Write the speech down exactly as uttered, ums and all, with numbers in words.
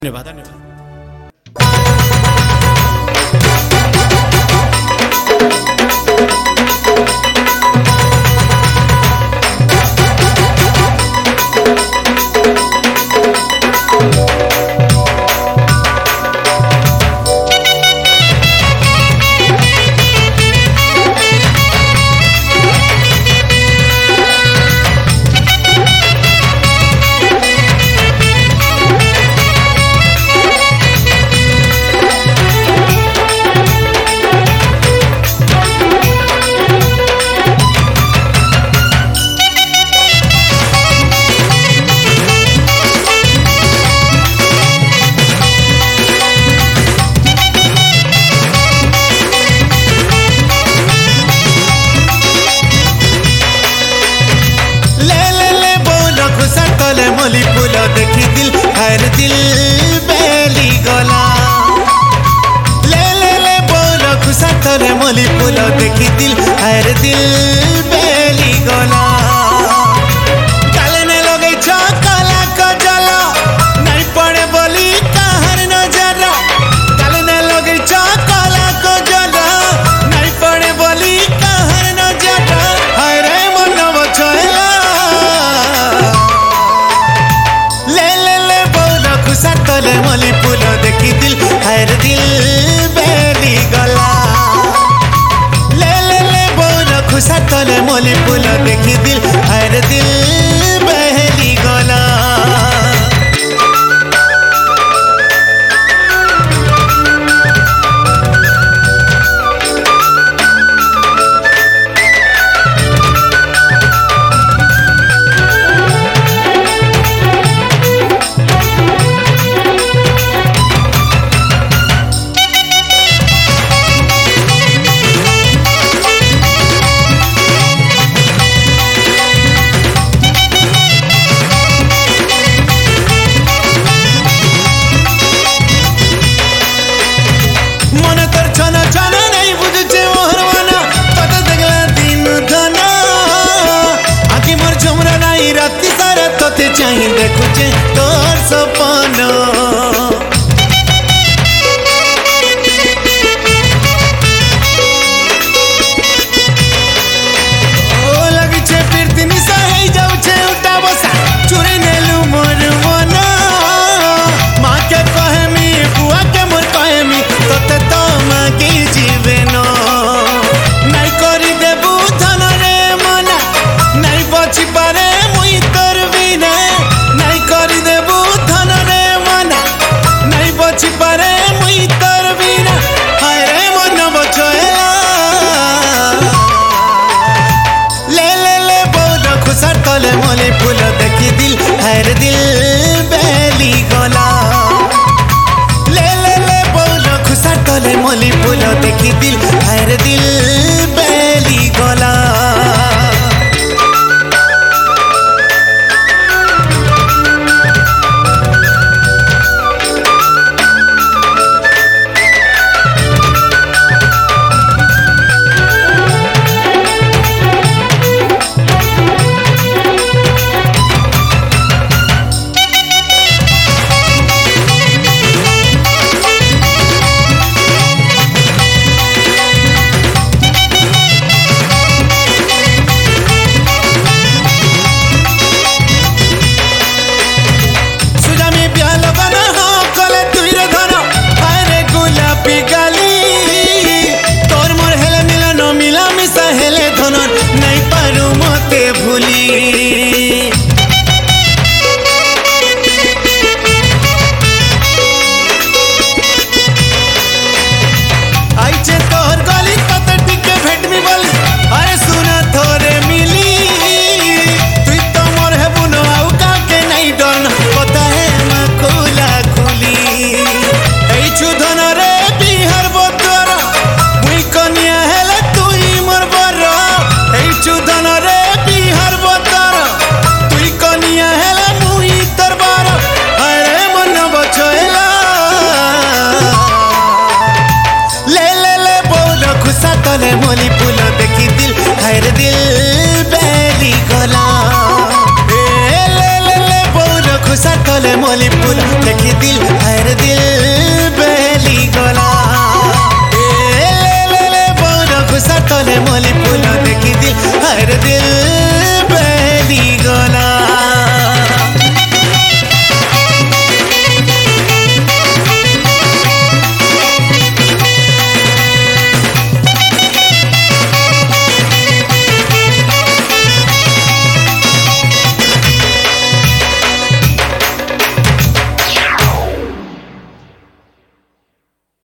धन्यवाद धन्यवाद। मोली फूल देखी दिल हर दिल बेली गला ले ले ले बोल खुशा तोरे मोली फूल देखी दिल हर दिल बेली गला काले लगे कला कजल नहीं पड़े बोली कहर नजर काले लगे कला कजल नहीं पड़े बोली कहर नजर हरे मन बचला तले मोली फूल देखी दिल हर दिल बेली गला ले ले ले बोल खुशा तले मोली फूल देखी दिल हर दिल बेली गला चाहिए देखुचे तोर सपना ओ लगी छे फिर तिनी सही जाऊ छे उठा बसा चुरे नेलु मोर मना माँ के कहमी बुआ के मोर कहमी तोते तो माँ की जीवन नहीं करी देबू धन रे मना नहीं बची पारे मुई तोर बिना नहीं करी देबू धन रे मना नहीं बची पारे मुई तोर बिना हाय रे मन बचला ले ले ले बोल खुशा तले मोली फूल देखी दिल हर दिल बेली गला ले ले ले बोल खुशा तले मोली फूल देखी दिल हर दिल बेली गला नहीं पारू मते भूली आइचे तोहर गली कत टिके भेट मी बोली अरे सुना थोरे मिली तू तो मोर है बुनो आउ का के नहीं डरना पता है मां खुला खुली ए छुधन रे बिहार बतरा मुई कन्या हेला तुई मोर बरा ए छुधन रे बिहार बतरा तुई कन्या हेला मुई तोर बरा अरे मन बचला ले ले ले बोल खुशा तले मोली फूल देखी दिल हर दिल बेली गला ले ले ले बोल खुशा तले चले मोली पूरा देखी दिल हर दिल